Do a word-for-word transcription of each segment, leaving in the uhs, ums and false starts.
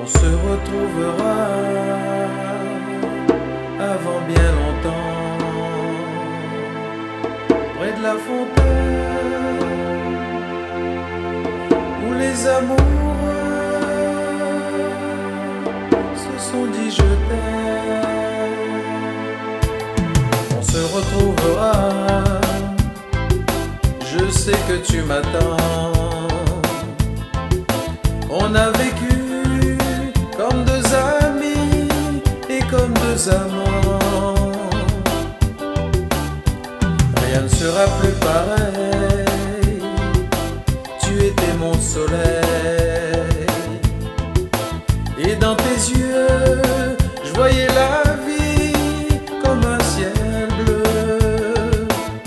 se retrouvera avant bien longtemps près de la fontaine où les amoureux se sont dit je t'aime. On se retrouvera, je sais que tu m'attends. On a vécu comme deux amis et comme deux amants. Rien ne sera plus pareil, tu étais mon soleil. Et dans tes yeux, je voyais la vie comme un ciel bleu.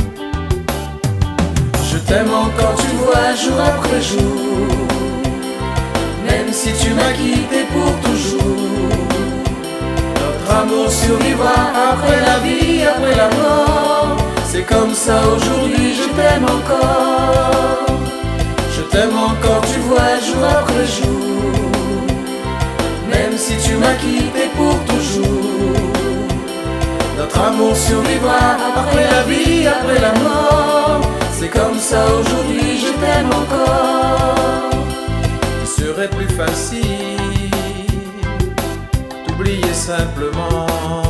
Je t'aime encore, tu vois, jour après jour. Même si tu m'as quitté pour toujours, notre amour survivra après la vie, après la mort. C'est comme ça aujourd'hui, je t'aime encore. Je t'aime encore, tu vois, jour après jour. Même si tu m'as quitté pour toujours, notre amour survivra après la vie, après la mort. C'est comme ça aujourd'hui, je t'aime encore. Il serait plus facile d'oublier simplement,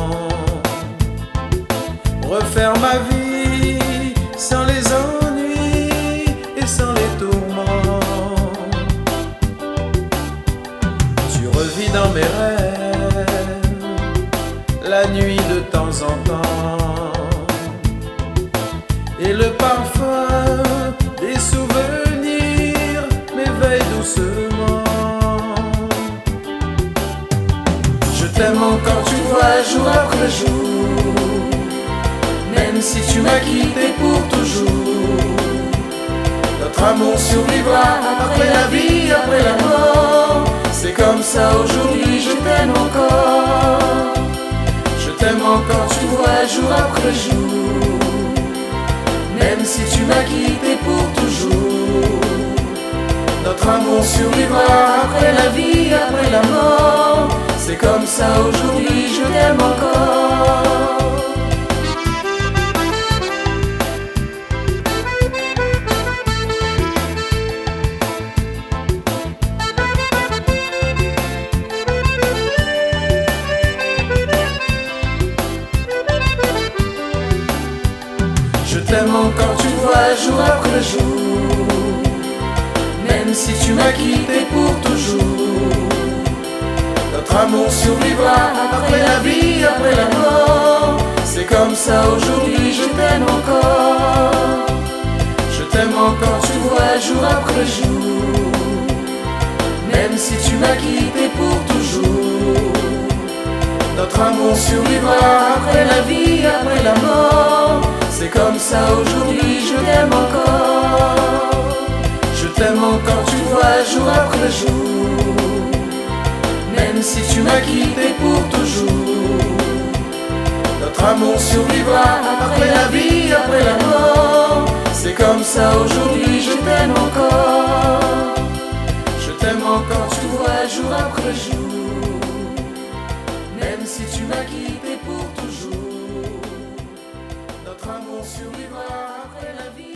refaire ma vie sans les ennuis et sans les tourments. Tu revis dans mes rêves la nuit de temps en temps, et le parfum des souvenirs m'éveille doucement. Je t'aime encore, tu vois, jour après jour. Même si tu m'as quitté pour toujours, notre amour survivra après la vie, après la mort. C'est comme ça aujourd'hui, je t'aime encore. Je t'aime encore, tu vois, jour après jour. Même si tu m'as quitté pour toujours, notre amour survivra après la vie, après la mort. C'est comme ça aujourd'hui, je t'aime encore. Je t'aime encore, tu vois, jour après jour. Même si tu m'as quitté pour toujours, notre amour survivra après la vie, après la mort. C'est comme ça aujourd'hui, je t'aime encore. Je t'aime encore, tu vois, jour après jour. Même si tu m'as quitté pour toujours, notre amour survivra après la vie, après la mort. C'est comme ça aujourd'hui, je t'aime encore. Je t'aime encore, tu vois, jour après jour. Même si tu m'as quitté pour toujours, notre amour survivra après la vie, après la mort. C'est comme ça aujourd'hui, je t'aime encore. Je t'aime encore, tu vois, jour après jour. Même si tu m'as quitté pour toujours, notre amour survivra après la vie.